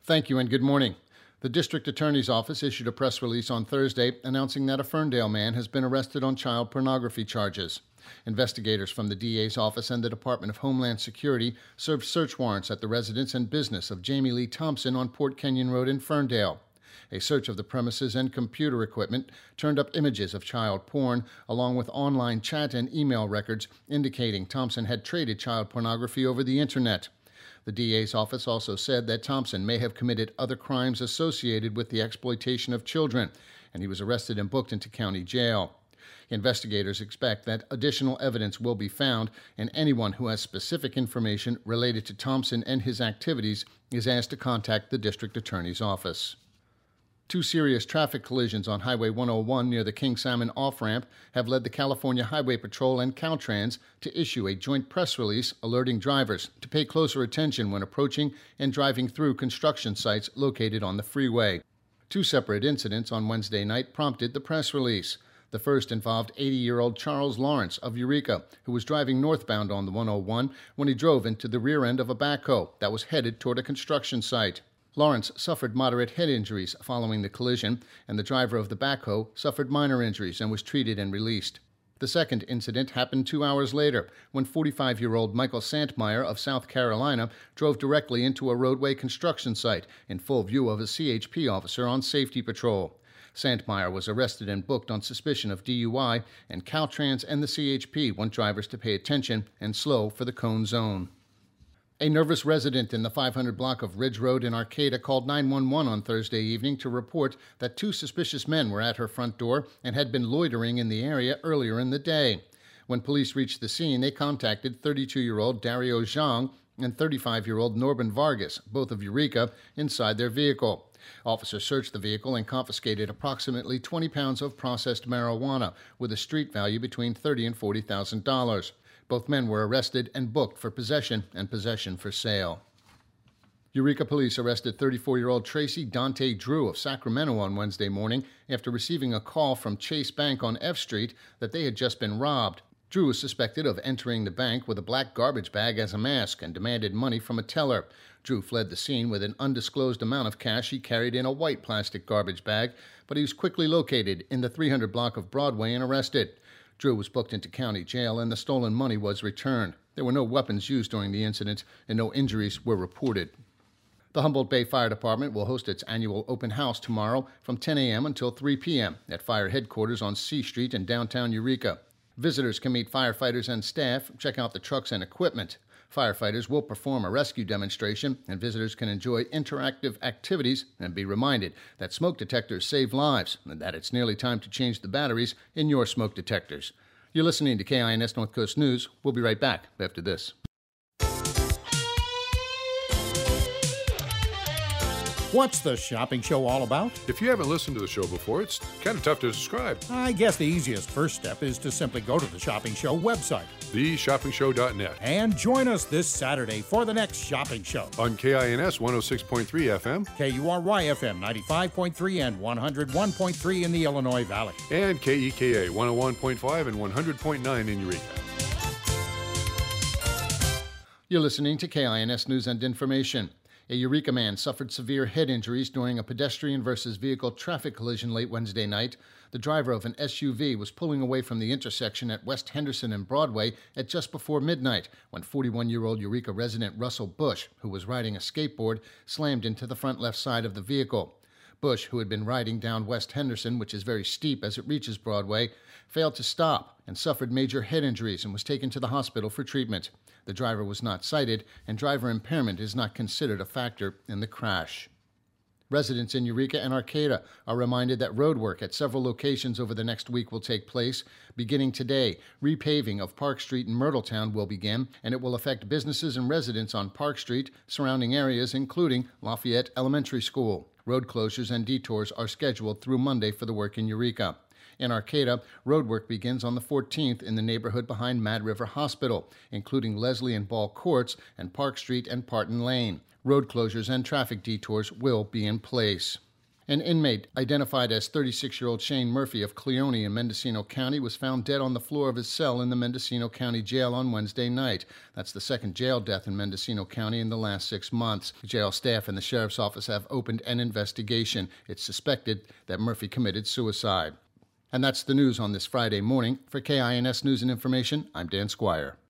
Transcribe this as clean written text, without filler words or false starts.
Thank you and good morning. The District Attorney's Office issued a press release on Thursday announcing that a Ferndale man has been arrested on child pornography charges. Investigators from the DA's office and the Department of Homeland Security served search warrants at the residence and business of Jamie Lee Thompson on Port Kenyon Road in Ferndale. A search of the premises and computer equipment turned up images of child porn, along with online chat and email records indicating Thompson had traded child pornography over the Internet. The DA's office also said that Thompson may have committed other crimes associated with the exploitation of children, and he was arrested and booked into county jail. Investigators expect that additional evidence will be found, and anyone who has specific information related to Thompson and his activities is asked to contact the district attorney's office. Two serious traffic collisions on Highway 101 near the King Salmon off-ramp have led the California Highway Patrol and Caltrans to issue a joint press release alerting drivers to pay closer attention when approaching and driving through construction sites located on the freeway. Two separate incidents on Wednesday night prompted the press release. The first involved 80-year-old Charles Lawrence of Eureka, who was driving northbound on the 101 when he drove into the rear end of a backhoe that was headed toward a construction site. Lawrence suffered moderate head injuries following the collision, and the driver of the backhoe suffered minor injuries and was treated and released. The second incident happened 2 hours later, when 45-year-old Michael Santmeyer of South Carolina drove directly into a roadway construction site in full view of a CHP officer on safety patrol. Santmeyer was arrested and booked on suspicion of DUI, and Caltrans and the CHP want drivers to pay attention and slow for the cone zone. A nervous resident in the 500 block of Ridge Road in Arcata called 911 on Thursday evening to report that two suspicious men were at her front door and had been loitering in the area earlier in the day. When police reached the scene, they contacted 32-year-old Dario Zhang and 35-year-old Norben Vargas, both of Eureka, inside their vehicle. Officers searched the vehicle and confiscated approximately 20 pounds of processed marijuana with a street value between $30,000 and $40,000. Both men were arrested and booked for possession and possession for sale. Eureka police arrested 34-year-old Tracy Dante Drew of Sacramento on Wednesday morning after receiving a call from Chase Bank on F Street that they had just been robbed. Drew was suspected of entering the bank with a black garbage bag as a mask and demanded money from a teller. Drew fled the scene with an undisclosed amount of cash he carried in a white plastic garbage bag, but he was quickly located in the 300 block of Broadway and arrested. Drew was booked into county jail and the stolen money was returned. There were no weapons used during the incident and no injuries were reported. The Humboldt Bay Fire Department will host its annual open house tomorrow from 10 a.m. until 3 p.m. at fire headquarters on C Street in downtown Eureka. Visitors can meet firefighters and staff, check out the trucks and equipment. Firefighters will perform a rescue demonstration, and visitors can enjoy interactive activities and be reminded that smoke detectors save lives and that it's nearly time to change the batteries in your smoke detectors. You're listening to KINS North Coast News. We'll be right back after this. What's the shopping show all about? If you haven't listened to the show before, it's kind of tough to describe. I guess the easiest first step is to simply go to the Shopping Show website. TheShoppingShow.net. And join us this Saturday for the next shopping show. On KINS 106.3 FM. KURY FM 95.3 and 101.3 in the Illinois Valley. And KEKA 101.5 and 100.9 in Eureka. You're listening to KINS News and Information. A Eureka man suffered severe head injuries during a pedestrian versus vehicle traffic collision late Wednesday night. The driver of an SUV was pulling away from the intersection at West Henderson and Broadway at just before midnight when 41-year-old Eureka resident Russell Bush, who was riding a skateboard, slammed into the front left side of the vehicle. Bush, who had been riding down West Henderson, which is very steep as it reaches Broadway, failed to stop and suffered major head injuries and was taken to the hospital for treatment. The driver was not cited, and driver impairment is not considered a factor in the crash. Residents in Eureka and Arcata are reminded that road work at several locations over the next week will take place. Beginning today, repaving of Park Street in Myrtletown will begin, and it will affect businesses and residents on Park Street, surrounding areas, including Lafayette Elementary School. Road closures and detours are scheduled through Monday for the work in Eureka. In Arcata, roadwork begins on the 14th in the neighborhood behind Mad River Hospital, including Leslie and Ball Courts and Park Street and Parton Lane. Road closures and traffic detours will be in place. An inmate identified as 36-year-old Shane Murphy of Cleone in Mendocino County was found dead on the floor of his cell in the Mendocino County Jail on Wednesday night. That's the second jail death in Mendocino County in the last 6 months. The jail staff and the sheriff's office have opened an investigation. It's suspected that Murphy committed suicide. And that's the news on this Friday morning. For KINS News and Information, I'm Dan Squire.